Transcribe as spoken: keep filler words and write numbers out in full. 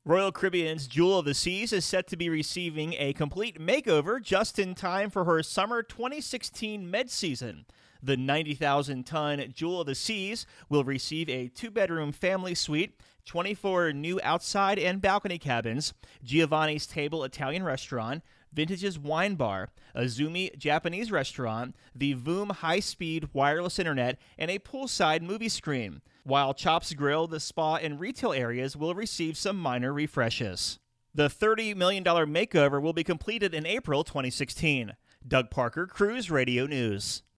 Royal Caribbean's Jewel of the Seas is set to be receiving a complete makeover just in time for her summer twenty sixteen med season. The ninety thousand ton Jewel of the Seas will receive a two-bedroom family suite, twenty-four new outside and balcony cabins, Giovanni's Table Italian restaurant, Vintage's Wine Bar, Azumi Japanese restaurant, the Voom high-speed wireless internet, and a poolside movie screen, while Chops Grill, the spa, and retail areas will receive some minor refreshes. The thirty million dollars makeover will be completed in April twenty sixteen. Doug Parker, Cruise Radio News.